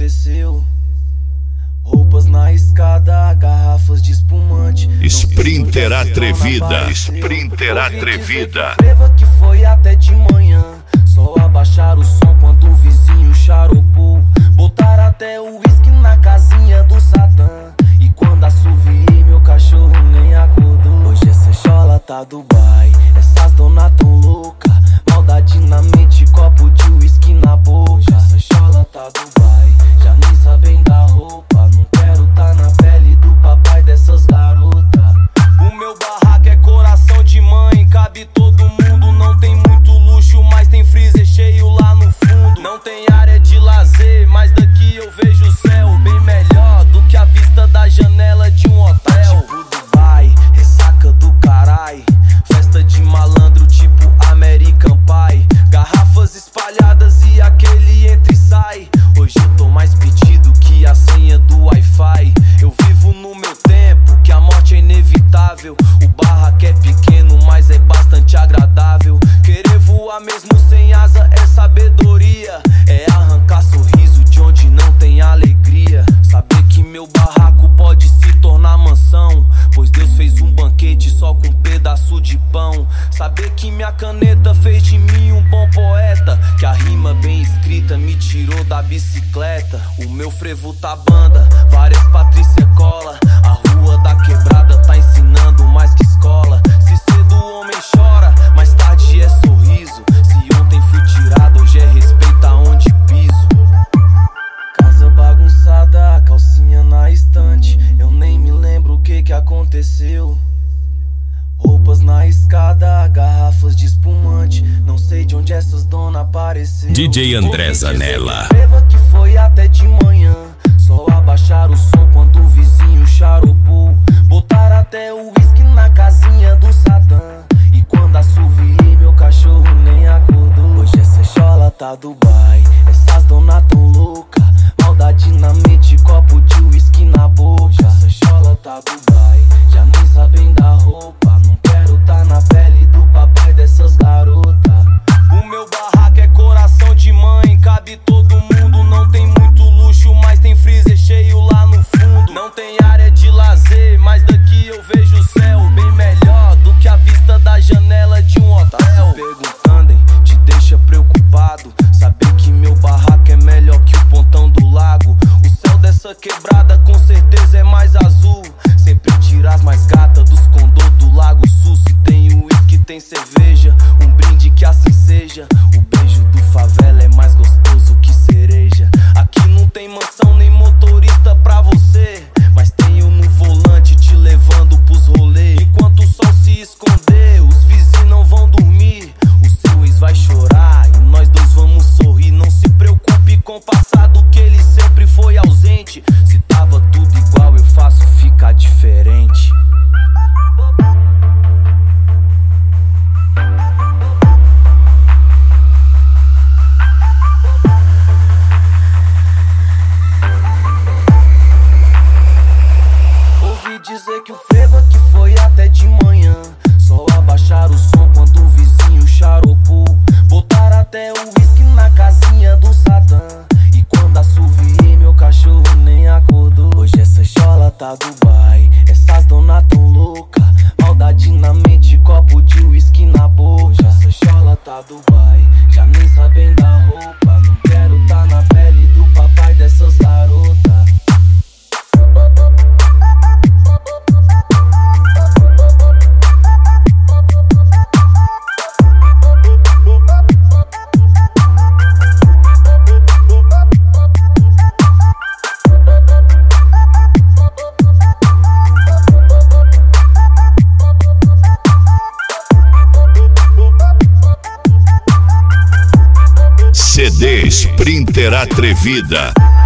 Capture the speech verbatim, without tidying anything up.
aconteceu. Roupas na escada, garrafas de espumante. Sprinter atrevida, Sprinter atrevida. Escreva que foi até de manhã. Só abaixar o som quando o vizinho charopou. Botar até o uísque na casinha do Satã. E quando assoviei, meu cachorro nem acordou. Hoje essa chola tá Dubai, essas dona tão louca. Maldade na mente, copo de uísque na boca. Hoje essa chola tá Dubai, já nem sabem da roupa. Não quero tá na pele do papai dessas garotas. O meu barraco é coração de mãe, cabe todo mundo. Não tem muito luxo, mas tem freezer cheio lá no fundo. Não tem área de lazer, mas daqui eu vejo o céu bem melhor do que a vista da janela de um hotel. Tipo Dubai, ressaca do carai, festa de malandro tipo American Pie. Garrafas espalhadas e aquele entra e sai. Hoje eu tô mais pedido que a senha do Wi-Fi. Eu vivo no meu tempo, que a morte é inevitável. O barraco é pequeno, mas é bastante agradável. Querer voar mesmo sem asa é sabedoria. É arrancar sorriso de onde não tem alegria. Saber que meu barraco pode se tornar mansão, pois Deus fez um banquete só com um pedaço de pão. Saber que minha caneta fez de mim um bom poeta, que a rima bem escrita me tirou da bicicleta. O meu frevo tá banda, várias Patrícia cola. A rua da quebrada tá ensinando mais que escola. Se cedo o homem chora, mais tarde é sorriso. Se ontem fui tirado, hoje é respeito aonde piso. Casa bagunçada, calcinha na estante. Eu nem me lembro o que que aconteceu. Roupas na escada, garrafas de espumante. Não sei de onde essas dona apareceu. D J André Zanella. Escreva que foi até de manhã. Só abaixar o som quando o vizinho charopou. Botar até o uísque na casinha do Satã. E quando assoviei, meu cachorro nem acordou. Hoje essa chola tá Dubai, essas dona tão louca. Maldade na mente, copo de uísque na boca. Hoje essa chola tá Dubai, já nem sabem da roupa. Não quero tá na pele do papai dessas garotas. O meu barraco é coração de mãe, cabe todo mundo. Não tem muito luxo, mas tem freezer cheio lá no fundo. Não tem área de lazer, mas daqui eu vejo o céu bem melhor do que a vista da janela de um hotel. Tá se perguntando, hein? Te deixa preocupado saber que meu barraco é melhor que o pontão do lago. O céu dessa quebrada com certeza é mais azul. Sempre tira as mais gatas dos condô do Lago Sul. Se tem uísque, tem cerveja, um brinde que assim seja. O beijo do favela é mais gostoso que cereja. Aqui não tem mansão nem motorista pra você, mas tenho no volante te levando pros rolês. Enquanto o sol se esconder, os vizinhos não vão dormir. O seu ex vai chorar e nós dois vamos sorrir. Não se preocupe com o passado, que ele sempre foi ausente. Se tava tudo igual, eu faço ficar diferente. Ouvi dizer que o frevo que foi até de manhã. Só abaixar o som quando o vizinho charopou. Botar até o uísque na casinha do Satã. E quando assoviei, meu cachorro nem acordou. Hoje essa chola tá Dubai, essas dona tão louca. Maldade na mente, copo de uísque na boca. Hoje essa chola tá Dubai, já nem sabem da roupa. Não quero tá na pele do papai dessas garotas. C D Sprinter atrevida.